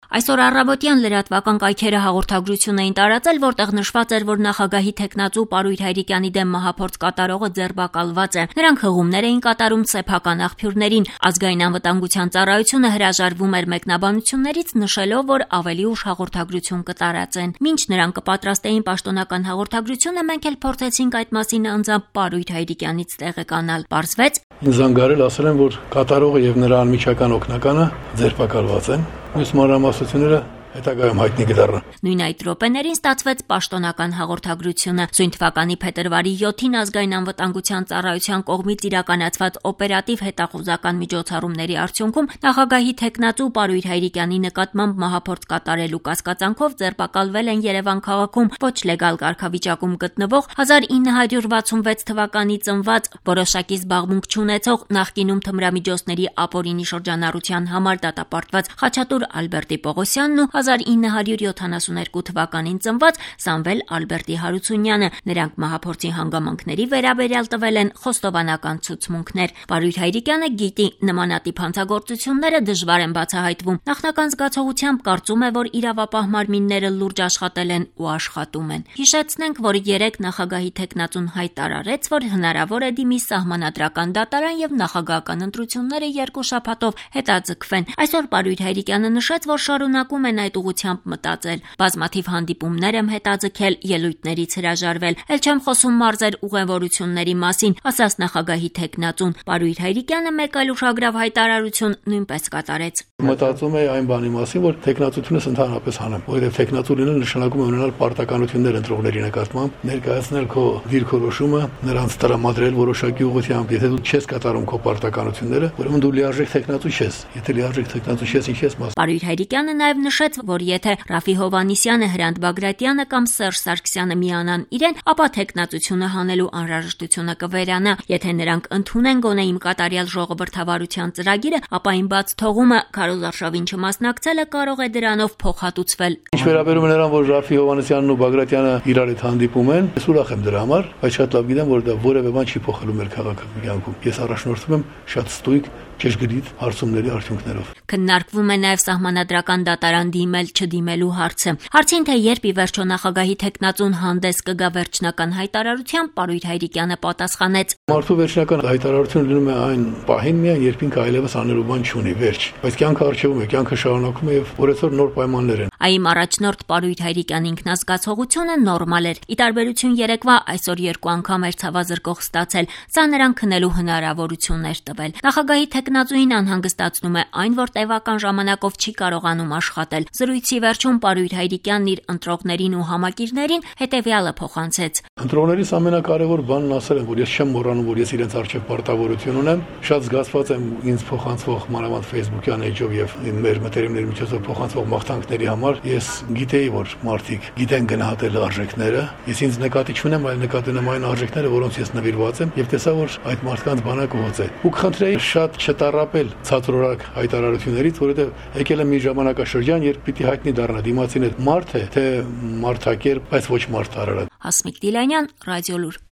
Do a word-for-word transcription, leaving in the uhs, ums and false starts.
Այսօր առավոտյան լրատվական կայքերը հաղորդագրություն էին տարածել, որտեղ նշված էր, որ նախագահի թեկնածու Պարույր Հայրիկյանի դեմ մահափորձ կատարողը ձերբակալված է։ Նրանք հղումներ էին կատարում սեփական աղբյուրներին։ Ազգային անվտանգության ծառայությունը հրաժարվում էր մեկնաբանություններից, նշելով, որ ավելի ուշ հաղորդագրություն կտարածեն։ Մինչ նրանք կպատրաստեին պաշտոնական հաղորդագրությունը, մենք էլ փորձեցինք այդ մասին անձամբ Պարույր Հայրիկյանից տեղեկանալ։ Պարզվեց, զանգարել ասել են, որ կատարողը եւ նրա անմիջական օգնականը ձերբակալված են։ Մյուս մանրամասնությունները հետագայում հայտնի կդառնան։ Նույն այդ րոպեներին ստացվեց պաշտոնական հաղորդագրությունը։ Սույն թվականի փետրվարի յոթին ազգային անվտանգության ծառայության կողմից իրականացված օպերատիվ հետախուզական միջոցառումների արդյունքում նախագահի թեկնածու Պարույր Հայրիկյանի նկատմամբ մահափորձ կատարելու կասկածանքով ձերբակալվել են Երևան քաղաքում ոչ լեգալ կարգավիճակում գտնվող հազար ինը հարյուր վաթսունվեց թվականի ծնված, որոշակի զբաղմունք չունեցող, նախկինում թմրամիջոցների ապօրինի շրջանառության համար դատապարտված Խաչատուր Ալբերտի Պողոսյանն ու հազար ինը հարյուր յոթանասունհինգ թվականին ծնված Սամվել Ալբերտի Հարությունյանը։ Նրանք մահափորձի հանգամանքների վերաբերյալ տվել են խոստովանական ցուցմունքներ։ Պարույր Հայրիկյանը գիտի նմանատիպ հանցագործությունները դժվար են բացահայտվում։ Նախնական զգացողությամբ կարծում է, որ իրավապահ մարմինները լուրջ աշխատել են ու աշխատում են։ Հիշեցնենք, որ երեկ նախագահի թեկնածուն հայտարարեց, որ հնարավոր է դիմի սահմանադրական դատարան եւ նախագահական ընտրությունները երկու շաբաթով հետաձգվեն։ Այսօր Պարույր Հայրիկյանը նշեց, որ շարունակում են այդ ուղղությամբ մտածել։ Բազմաթիվ հանդիպումներ եմ հետաձգել, ելույթներից հրաժարվել, ել չեմ խոսում մարզեր ուղևորությունների մասին, ասաց նախագահի թեկնածուն։ Պարույր Հայրիկյանը մեկ այլ ուշագրավ հայտարարություն նույնպես կատարեց։ Մտածում եմ այն բանի մասին, որ թեկնածությունս ընդհանրապես հանեմ, որովհետև թեկնածու լինել նշանակում է ունենալ պարտականություններ ընտրողների նկատմամբ, ներկայացնել քո դիրքորոշումը, նրանց տրամադրել որոշակի ուղղությամբ։ Եթե դու չես կատարում քո պարտականությունները, ուրեմն դու լիարժեք թեկնածու չես։ Եթե լիարժեք թեկնածու չես, ինչ ես մաս։ Պարույր Հայրիկյանը նաև նշեց, որ եթե Ռաֆի Հովհաննիսյանը, Հրանտ Բագրատյանը կամ Սերժ Սարգսյանը միանան իրեն, ապա թեկնածությունը հանելու անհրաժեշտությունը կվերանա։ Եթե նրանք ընդունեն գոնե իմ կատարյալ ժողովրդավարության ծրագիրը, ապա իմ բաց թողումը Քարոզ Արշավին չմասնակցելը կարող է դրանով փոխհատուցվել։ Ինչ վերաբերում է նրան, որ Ռաֆի Հովհաննիսյանն ու Բագրատյանը իրար հետ հանդիպում են, ես ուրախ եմ դրա համար, բայց շատ լավ գիտեմ, որ դա որևէ բան չի փոխելու մեր քաղաքակյանքում։ Ես առաջնորդվում եմ շատ ստույգ ճշգրիտ հարցումների արդյունքներով։ Քննարկվում է նաև սահմանադրական դատարան դիմել չդիմելու հարցը։ Հարցին թե երբ ի վերջո նախագահի թեկնածուն հանդես կգա վերջնական հայտարարությամբ, Պարույր Հայրիկյանը պատասխանեց. Մարդու վերջնական հայտարարությունը լինում է այն պահին միայն, երբ ինքը այլևս անելու բան չունի, վերջ։ Բայց կյանքը արժևում է, կյանքը շարունակում է եւ օրեցօր նոր պայմաններ են։ Այ իմ առաջնորդ Պարույր Հայրիկյանի ինքնազգացողությունը նորմալ էր։ Ի տարբերություն երեկվա, այսօր երկու անգամ էր ցավազրկող ստացել։ Սա նրան քնելու հնարավորություններ տվել։ Նախագահի թեկնածուին անհանգստացնում է այն, որ տևական ժամանակով չի կարողանում աշխատել։ Զրույցի վերջում Պարույր Հայրիկյանն իր ընտրողներին ու համակիրներին հետևյալը փոխանցեց. Ընտրողներից ամենակարևոր բանն ասել եմ, որ ես չեմ մոռանում, որ ես իրենց առջև պարտավորություն ունեմ։ Շատ զգացված եմ ինձ փոխանցվող մանավանդ Facebook-յան էջով եւ մեր մտերիմների միջոցով փոխանցվող մաղթանքների համար։ Ես գիտեի, որ մարդիկ գիտեն գնահատել արժեքները։ Ես ինձ նկատի չունեմ, այլ նկատի ունեմ այն արժեքները, որոնց ես նվիրված եմ, եւ տեսա, որ այդ մարդկանց բանակը հոծ է։ Ու կխնդրեի շատ չտարապել ցածրորակ հայտարարություններից, որովհետեւ եկել է մի ժամանակաշրջան, երբ պիտի հայտնի դառնա դիմացին այդ մարդ է, թե մարդակերպ, բայց ոչ մարդ արարած։ Հասմիկ Դիլանյան, Ռադիոլուր։